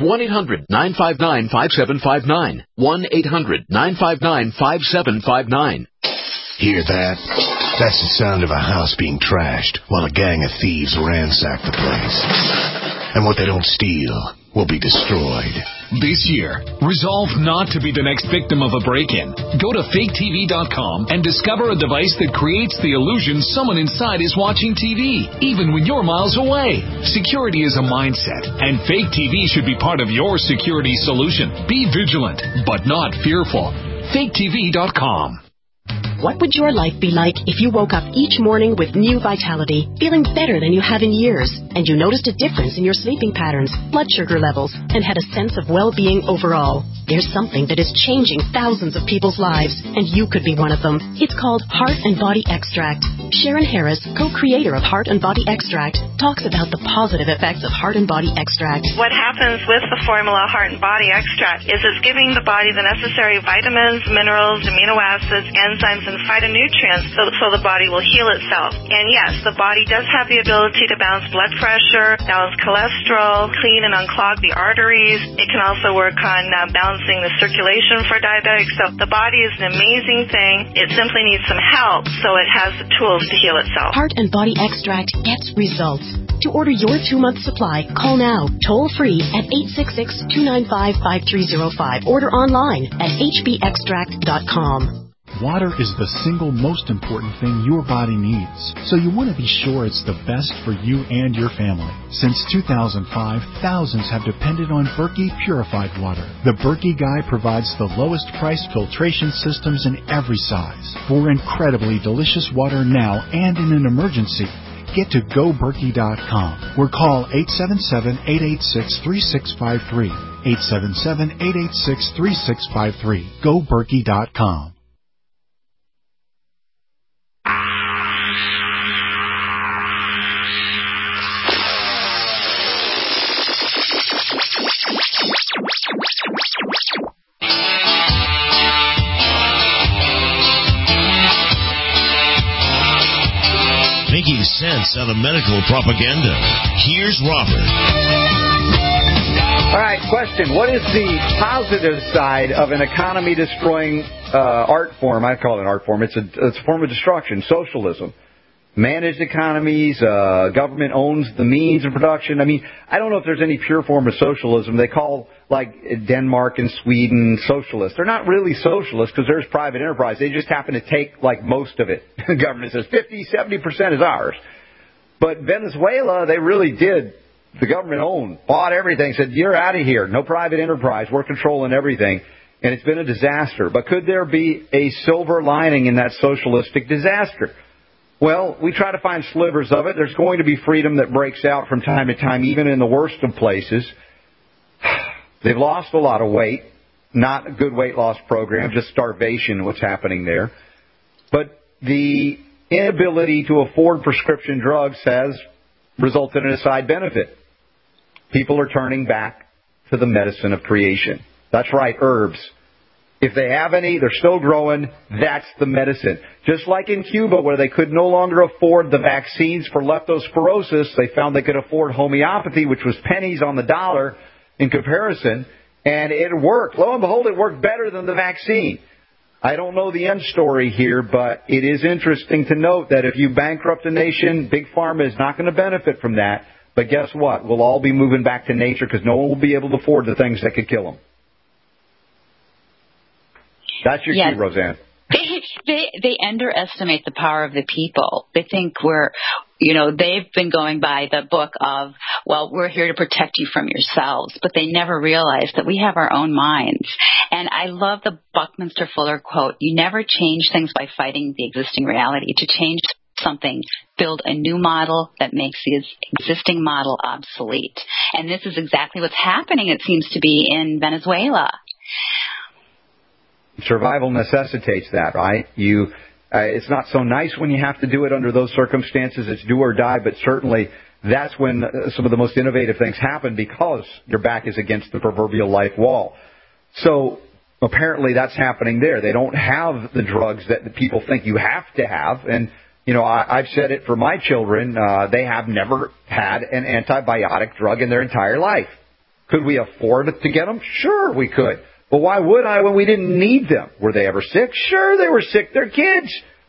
1-800-959-5759. 1-800-959-5759. Hear that? That's the sound of a house being trashed while a gang of thieves ransack the place. And what they don't steal will be destroyed. This year, resolve not to be the next victim of a break-in. Go to faketv.com and discover a device that creates the illusion someone inside is watching TV, even when you're miles away. Security is a mindset, and Fake TV should be part of your security solution. Be vigilant, but not fearful. faketv.com. What would your life be like if you woke up each morning with new vitality, feeling better than you have in years, and you noticed a difference in your sleeping patterns, blood sugar levels, and had a sense of well-being overall? There's something that is changing thousands of people's lives, and you could be one of them. It's called Heart and Body Extract. Sharon Harris, co-creator of Heart and Body Extract, talks about the positive effects of Heart and Body Extract. What happens with the formula Heart and Body Extract is it's giving the body the necessary vitamins, minerals, amino acids, enzymes, and phytonutrients so the body will heal itself. And yes, the body does have the ability to balance blood pressure, balance cholesterol, clean and unclog the arteries. It can also work on balancing the circulation for diabetics. So the body is an amazing thing. It simply needs some help so it has the tools to heal itself. Heart and Body Extract gets results. To order your 2-month supply, call now, toll free at 866-295-5305. Order online at hbextract.com. Water is the single most important thing your body needs, so you want to be sure it's the best for you and your family. Since 2005, thousands have depended on Berkey purified water. The Berkey Guy provides the lowest price filtration systems in every size for incredibly delicious water now and in an emergency. Get to GoBerkey.com or call 877-886-3653. 877-886-3653. GoBerkey.com. Making sense out of medical propaganda. Here's Robert. All right, question. What is the positive side of an economy-destroying art form? I call it an art form. It's a form of destruction, socialism. Managed economies, government owns the means of production. I mean, I don't know if there's any pure form of socialism. They call, like, Denmark and Sweden socialist. They're not really socialist because there's private enterprise. They just happen to take, like, most of it. The government says 50-70% is ours. But Venezuela, they really did. The government owned, bought everything, said, you're out of here. No private enterprise. We're controlling everything. And it's been a disaster. But could there be a silver lining in that socialistic disaster? Well, we try to find slivers of it. There's going to be freedom that breaks out from time to time, even in the worst of places. They've lost a lot of weight. Not a good weight loss program, just starvation, what's happening there. But the inability to afford prescription drugs has resulted in a side benefit. People are turning back to the medicine of creation. That's right, herbs. If they have any, they're still growing. That's the medicine. Just like in Cuba, where they could no longer afford the vaccines for leptospirosis, they found they could afford homeopathy, which was pennies on the dollar in comparison, and it worked. Lo and behold, it worked better than the vaccine. I don't know the end story here, but it is interesting to note that if you bankrupt a nation, Big Pharma is not going to benefit from that. But guess what? We'll all be moving back to nature because no one will be able to afford the things that could kill them. That's your key, Roseanne. They underestimate the power of the people. They think they've been going by the book of, well, we're here to protect you from yourselves, but they never realize that we have our own minds. And I love the Buckminster Fuller quote, you never change things by fighting the existing reality. To change something, build a new model that makes the existing model obsolete. And this is exactly what's happening, it seems to be, in Venezuela. Survival necessitates that, right? It's not so nice when you have to do it under those circumstances. It's do or die, but certainly that's when some of the most innovative things happen because your back is against the proverbial life wall. So apparently that's happening there. They don't have the drugs that the people think you have to have. And, I've said it for my children. They have never had an antibiotic drug in their entire life. Could we afford to get them? Sure, we could. But why would I when we didn't need them? Were they ever sick? Sure, they were sick. They're kids.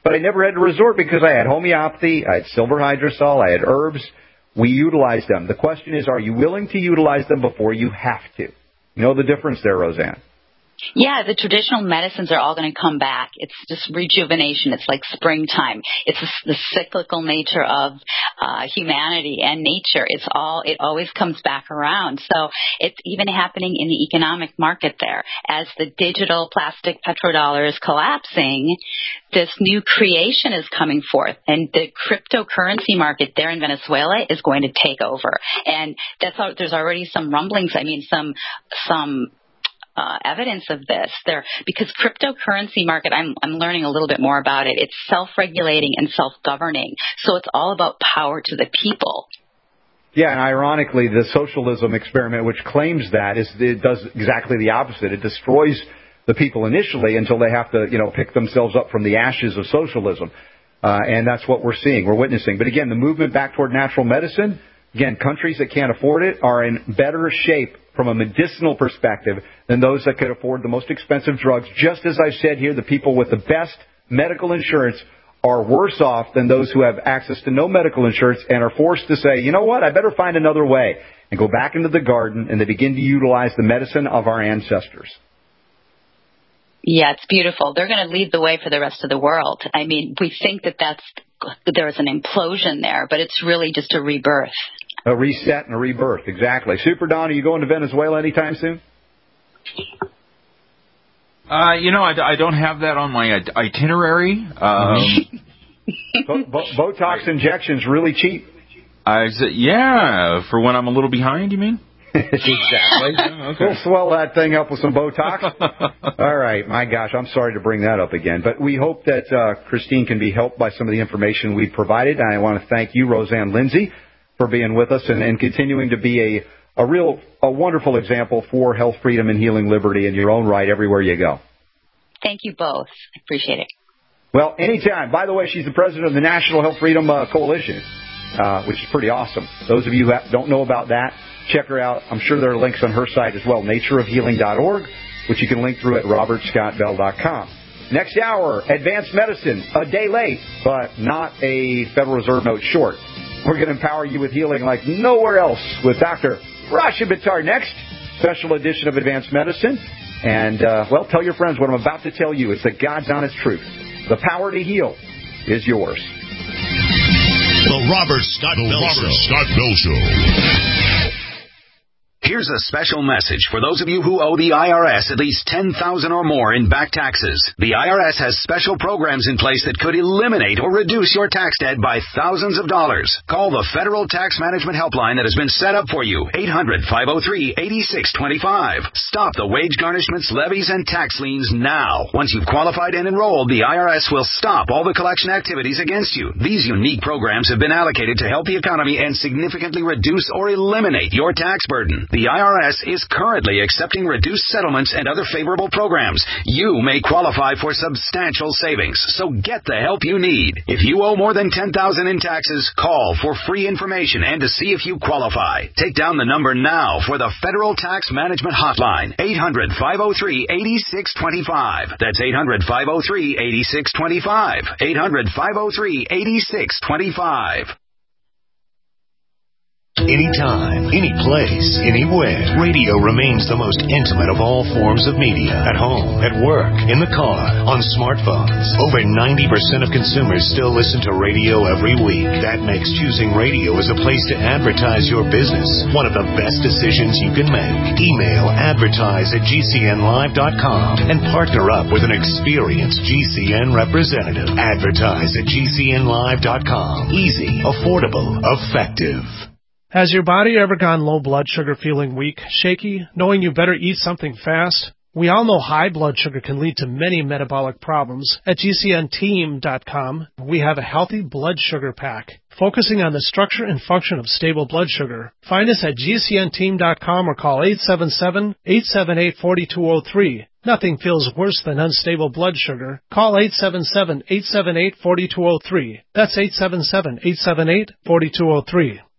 But I never had to resort because I had homeopathy, I had silver hydrosol, I had herbs. We utilized them. The question is, are you willing to utilize them before you have to? You know the difference there, Roseanne? Yeah, the traditional medicines are all going to come back. It's just rejuvenation. It's like springtime. It's the cyclical nature of humanity and nature. It always comes back around. So it's even happening in the economic market there. As the digital plastic petrodollar is collapsing, this new creation is coming forth, and the cryptocurrency market there in Venezuela is going to take over. And there's already some rumblings. I mean, some evidence of this there, because cryptocurrency market, I'm learning a little bit more about it. It's self-regulating and self-governing. So it's all about power to the people. Yeah, and ironically, the socialism experiment, which claims that, it does exactly the opposite. It destroys the people initially until they have to, pick themselves up from the ashes of socialism. And that's what we're seeing, we're witnessing. But again, the movement back toward natural medicine, again, countries that can't afford it are in better shape from a medicinal perspective than those that could afford the most expensive drugs. Just as I've said here, the people with the best medical insurance are worse off than those who have access to no medical insurance and are forced to say, you know what, I better find another way, and go back into the garden, and they begin to utilize the medicine of our ancestors. Yeah, it's beautiful. They're going to lead the way for the rest of the world. I mean, we think that there's an implosion there, but it's really just a rebirth. A reset and a rebirth, exactly. Super Don, are you going to Venezuela anytime soon? I don't have that on my itinerary. Botox injections really cheap. Yeah, for when I'm a little behind, you mean? Exactly. Okay. We'll swell that thing up with some Botox. All right. My gosh, I'm sorry to bring that up again. But we hope that Christine can be helped by some of the information we've provided. And I want to thank you, Roseanne Lindsay, for being with us and continuing to be a wonderful example for health, freedom, and healing liberty in your own right everywhere you go. Thank you both. I appreciate it. Well, anytime. By the way, she's the president of the National Health Freedom Coalition, which is pretty awesome. Those of you who don't know about that, check her out. I'm sure there are links on her site as well, natureofhealing.org, which you can link through at robertscottbell.com. Next hour, advanced medicine, a day late, but not a Federal Reserve note short. We're going to empower you with healing like nowhere else with Dr. Rasha Bittar next, special edition of Advanced Medicine. And, tell your friends what I'm about to tell you. It's the God's honest truth. The power to heal is yours. The Robert Scott Bell Show. Here's a special message for those of you who owe the IRS at least $10,000 or more in back taxes. The IRS has special programs in place that could eliminate or reduce your tax debt by thousands of dollars. Call the Federal Tax Management Helpline that has been set up for you, 800-503-8625. Stop the wage garnishments, levies, and tax liens now. Once you've qualified and enrolled, the IRS will stop all the collection activities against you. These unique programs have been allocated to help the economy and significantly reduce or eliminate your tax burden. The IRS is currently accepting reduced settlements and other favorable programs. You may qualify for substantial savings, so get the help you need. If you owe more than $10,000 in taxes, call for free information and to see if you qualify. Take down the number now for the Federal Tax Management Hotline, 800-503-8625. That's 800-503-8625. 800-503-8625. Anytime, any place, anywhere, radio remains the most intimate of all forms of media. At home, at work, in the car, on smartphones. Over 90% of consumers still listen to radio every week. That makes choosing radio as a place to advertise your business one of the best decisions you can make. Email advertise@gcnlive.com and partner up with an experienced GCN representative. Advertise@gcnlive.com. Easy, affordable, effective. Has your body ever gone low blood sugar, feeling weak, shaky, knowing you better eat something fast? We all know high blood sugar can lead to many metabolic problems. At GCNteam.com, we have a healthy blood sugar pack, focusing on the structure and function of stable blood sugar. Find us at GCNteam.com or call 877-878-4203. Nothing feels worse than unstable blood sugar. Call 877-878-4203. That's 877-878-4203.